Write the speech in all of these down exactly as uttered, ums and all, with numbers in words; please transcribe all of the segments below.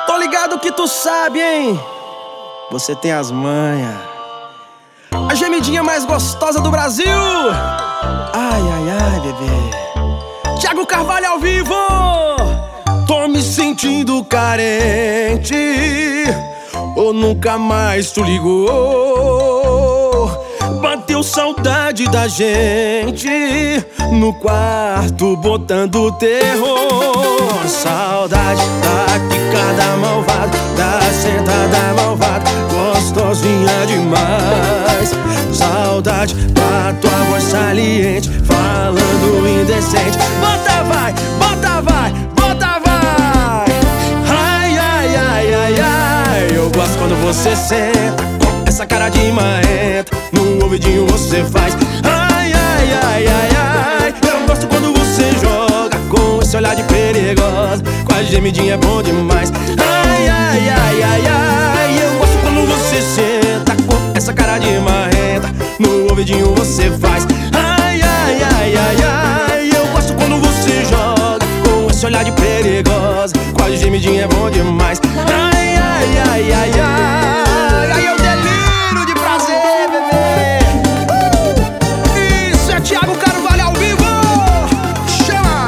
Tô ligado que tu sabe, hein? Você tem as manhas. A gemidinha mais gostosa do Brasil. Ai, ai, ai, bebê. Thiago Carvalho ao vivo. Tô me sentindo carente. Ou nunca mais tu ligou? Bateu saudade da gente no quarto botando terror. Saudade da quicada malvada, da sentada malvada, gostosinha demais. Saudade da tua voz saliente, falando indecente. Bota vai, bota vai, bota vai. Ai, ai, ai, ai, ai. Eu gosto quando você senta com essa cara de marrenta, no ouvidinho você faz ai, ai, ai, ai, ai. Eu gosto quando você joga com esse olhar de perigosa, com a gemidinha é bom demais. Ai, ai, ai, ai, ai. Eu gosto quando você senta com essa cara de marrenta, no ouvidinho você faz ai, ai, ai, ai, ai. Eu gosto quando você joga com esse olhar de perigosa, com a gemidinha é bom demais. Ai, ai, ai, ai, ai. Ai, eu deliro de prazer, bebê. Isso é Thiago Carvalho ao vivo. Chama!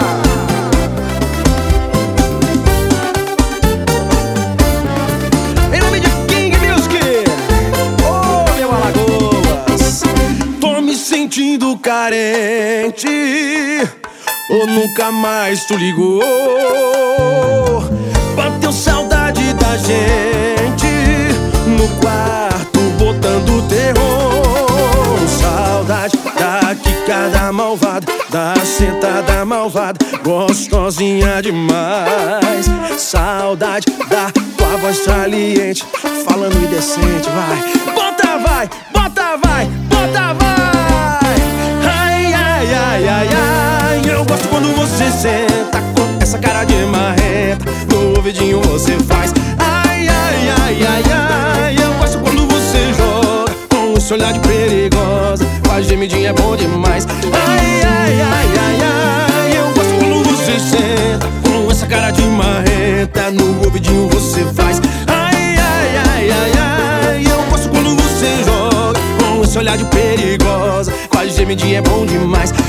Em nome de King Music. Oh, meu Alagoas. Tô me sentindo carente. Ou nunca mais tu ligou? Bateu saudade da gente no quarto botando terror. Saudade da quicada malvada, da sentada malvada, gostosinha demais. Saudade da tua voz saliente, falando indecente. Vai, bota vai, bota vai, bota vai. Ai, ai, ai, ai, ai. Eu gosto quando você senta com essa cara de marrenta, no ouvidinho você faz ai, ai, ai, ai, ai. Eu gosto quando você joga com esse olhar de perigosa, com a gemidinha é bom demais. Ai, ai, ai, ai, ai. Eu gosto quando você senta com essa cara de marrenta, no ouvidinho você faz ai, ai, ai, ai, ai. Eu gosto quando você joga com esse olhar de perigosa, com a gemidinha é bom demais.